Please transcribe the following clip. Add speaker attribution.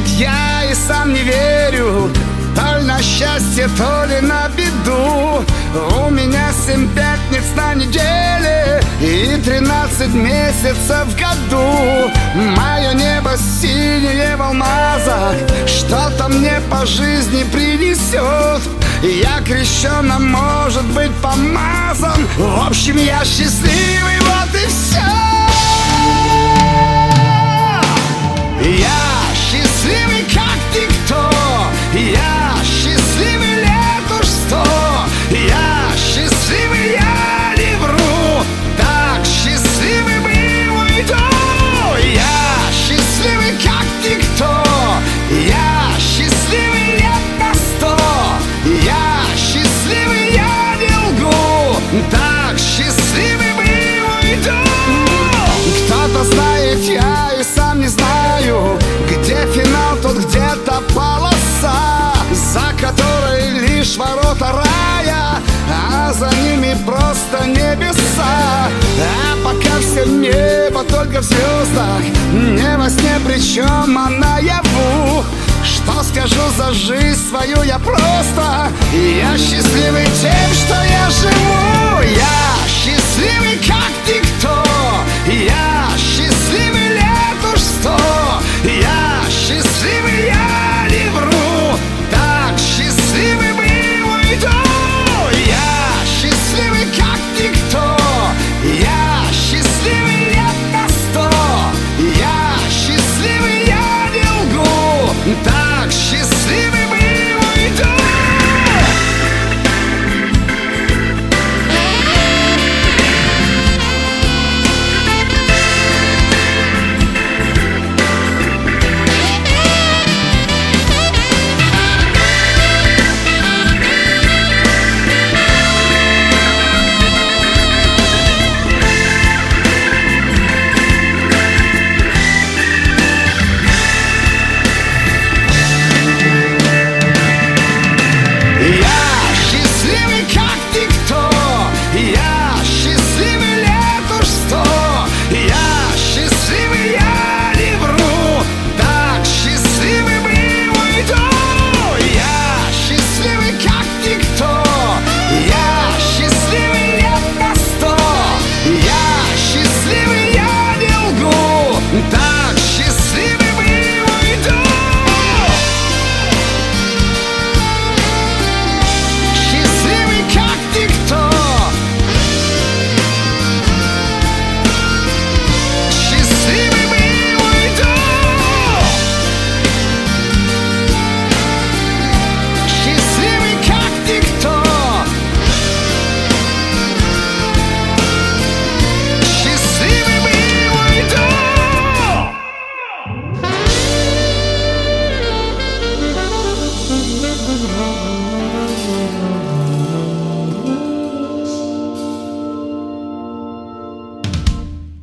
Speaker 1: знает, я и сам не верю, то ли на счастье, то ли на беду. У меня 7 пятниц на неделе и 13 месяцев в году. Мое небо синее в алмазах что-то мне по жизни принесет. Я крещен, а может быть помазан. В общем, я счастливый, вот и все. Я счастливый, как никто. Я счастливый лет уж 100. Я счастливый, я не вру. Так счастливый был уйду. Я счастливый, как никто. Я счастливый лет на 100. Я счастливый, я не лгу. Так счастливый был уйду. Кто-то знает, я и сам не знаю, где финал, тут где-то полоса, за которой лишь ворота рая, а за ними просто небеса. А пока все небо только в звездах, не во сне, причем а наяву. Что скажу за жизнь свою я просто. Я счастливый тем, что я живу. Я счастливый, как никто. Я счастливый лет уж 100. Я счастливый, я не вру. Так счастливый был уйду. Я счастливый, как никто. Я счастливый лет на 100. Я счастливый, я не лгу. Так счастливый был уйду. Так счастливый был уйду. Счастливый, как никто. Счастливый был уйду. Счастливый, как никто. Счастливый был уйду.
Speaker 2: Thank you.